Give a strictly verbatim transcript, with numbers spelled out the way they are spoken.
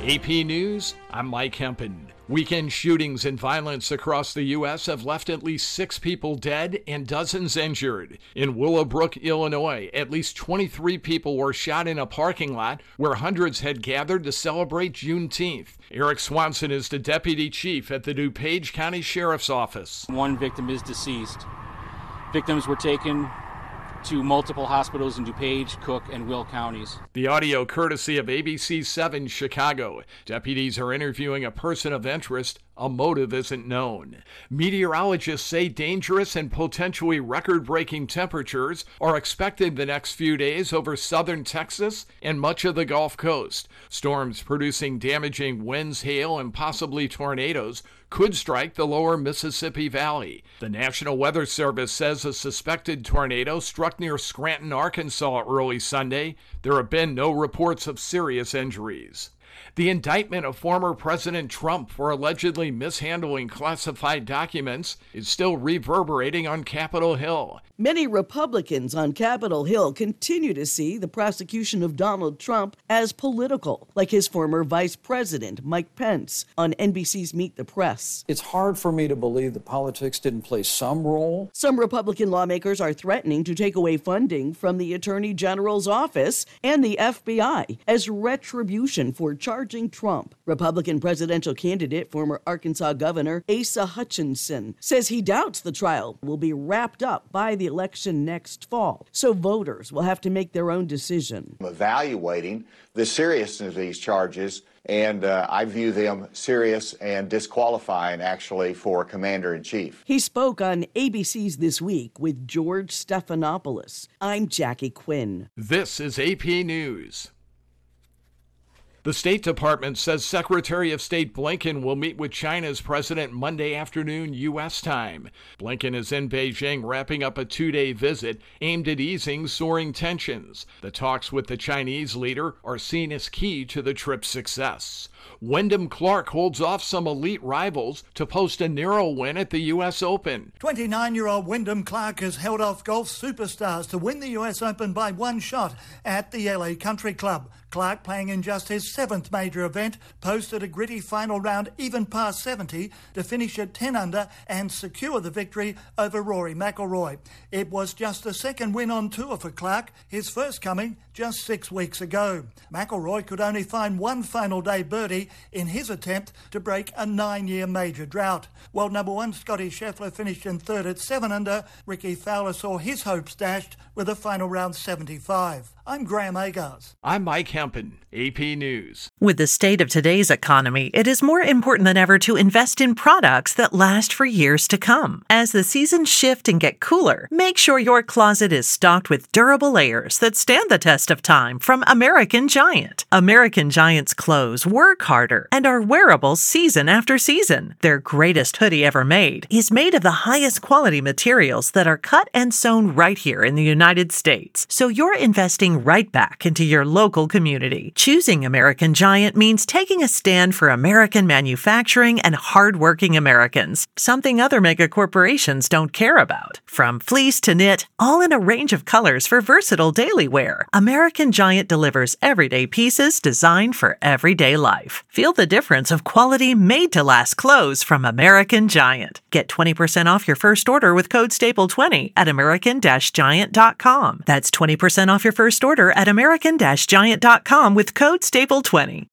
A P News, I'm Mike Hempen. Weekend shootings and violence across the U S have left at least six people dead and dozens injured. In Willowbrook, Illinois, at least twenty-three people were shot in a parking lot where hundreds had gathered to celebrate Juneteenth. Eric Swanson is the deputy chief at the DuPage County Sheriff's Office. One victim is deceased. Victims were taken to multiple hospitals in DuPage, Cook, and Will counties. The audio courtesy of A B C seven Chicago. Deputies are interviewing a person of interest. A motive isn't known. Meteorologists say dangerous and potentially record-breaking temperatures are expected the next few days over southern Texas and much of the Gulf Coast. Storms producing damaging winds, hail, and possibly tornadoes could strike the lower Mississippi Valley. The National Weather Service says a suspected tornado struck near Scranton, Arkansas early Sunday. There have been no reports of serious injuries. The indictment of former President Trump for allegedly mishandling classified documents is still reverberating on Capitol Hill. Many Republicans on Capitol Hill continue to see the prosecution of Donald Trump as political, like his former Vice President, Mike Pence, on N B C's Meet the Press. It's hard for me to believe that politics didn't play some role. Some Republican lawmakers are threatening to take away funding from the Attorney General's office and the F B I as retribution for charging Trump. Republican presidential candidate, former Arkansas Governor Asa Hutchinson, says he doubts the trial will be wrapped up by the election next fall, so voters will have to make their own decision. Evaluating the seriousness of these charges, and uh, I view them serious and disqualifying, actually, for Commander-in-Chief. He spoke on A B C's This Week with George Stephanopoulos. I'm Jackie Quinn. This is A P News. The State Department says Secretary of State Blinken will meet with China's president Monday afternoon U S time. Blinken is in Beijing wrapping up a two-day visit aimed at easing soaring tensions. The talks with the Chinese leader are seen as key to the trip's success. Wyndham Clark holds off some elite rivals to post a narrow win at the U S Open. twenty-nine-year-old Wyndham Clark has held off golf superstars to win the U S Open by one shot at the L A Country Club. Clark, playing in just his seventh major event, posted a gritty final round even past seventy to finish at ten under and secure the victory over Rory McIlroy. It was just the second win on tour for Clark, his first coming just six weeks ago. McIlroy could only find one final day birdie in his attempt to break a nine-year major drought. World number one Scotty Scheffler finished in third at seven under. Ricky Fowler saw his hopes dashed with a final round seventy-five. I'm Graham Agars. I'm Mike Hempen, A P News. With the state of today's economy, it is more important than ever to invest in products that last for years to come. As the seasons shift and get cooler, make sure your closet is stocked with durable layers that stand the test of time from American Giant. American Giant's clothes work harder and are wearable season after season. Their greatest hoodie ever made is made of the highest quality materials that are cut and sewn right here in the United States. So you're investing right back into your local community. Choosing American Giant means taking a stand for American manufacturing and hardworking Americans, something other mega corporations don't care about. From fleece to knit, all in a range of colors for versatile daily wear, American Giant delivers everyday pieces designed for everyday life. Feel the difference of quality made-to-last clothes from American Giant. Get twenty percent off your first order with code staple twenty at american giant dot com. That's twenty percent off your first order at american giant dot com with code staple twenty.